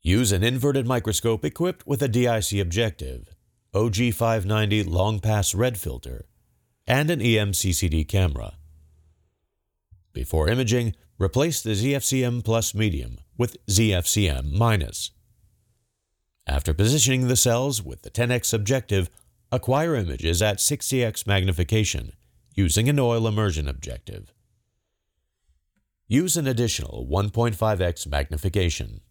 Use an inverted microscope equipped with a DIC objective, OG590 long pass red filter, and an EMCCD camera. Before imaging, replace the ZFCM Plus medium with ZFCM minus. After positioning the cells with the 10x objective, acquire images at 60x magnification using an oil immersion objective. Use an additional 1.5x magnification.